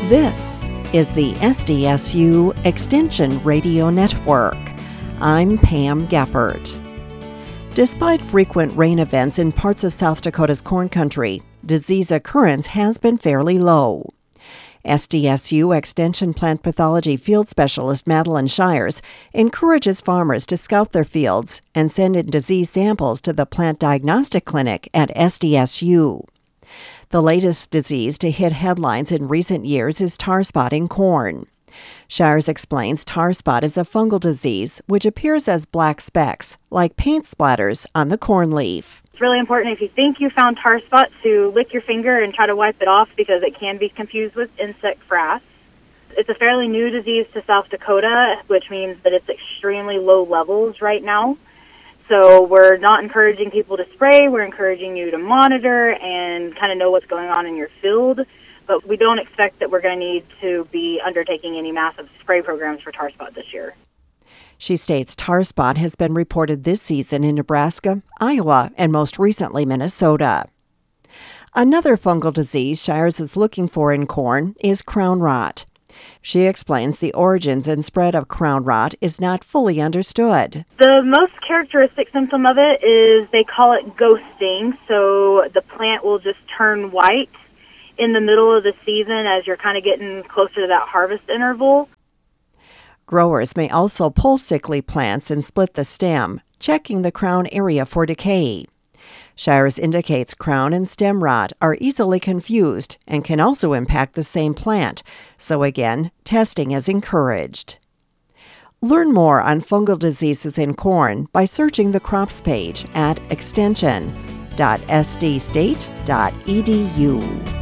This is the SDSU Extension Radio Network. I'm Pam Geppert. Despite frequent rain events in parts of South Dakota's corn country, disease occurrence has been fairly low. SDSU Extension Plant Pathology Field Specialist Madeline Shires encourages farmers to scout their fields and send in disease samples to the Plant Diagnostic Clinic at SDSU. The latest disease to hit headlines in recent years is tar spot in corn. Shires explains tar spot is a fungal disease which appears as black specks, like paint splatters, on the corn leaf. It's really important if you think you found tar spot to lick your finger and try to wipe it off because it can be confused with insect frass. It's a fairly new disease to South Dakota, which means that it's extremely low levels right now. So we're not encouraging people to spray. We're encouraging you to monitor and kind of know what's going on in your field. But we don't expect that we're going to need to be undertaking any massive spray programs for tar spot this year. She states tar spot has been reported this season in Nebraska, Iowa, and most recently Minnesota. Another fungal disease Shires is looking for in corn is crown rot. She explains the origins and spread of crown rot is not fully understood. The most characteristic symptom of it is they call it ghosting, so the plant will just turn white in the middle of the season as you're kind of getting closer to that harvest interval. Growers may also pull sickly plants and split the stem, checking the crown area for decay. Shires indicates crown and stem rot are easily confused and can also impact the same plant, so again, testing is encouraged. Learn more on fungal diseases in corn by searching the crops page at extension.sdstate.edu.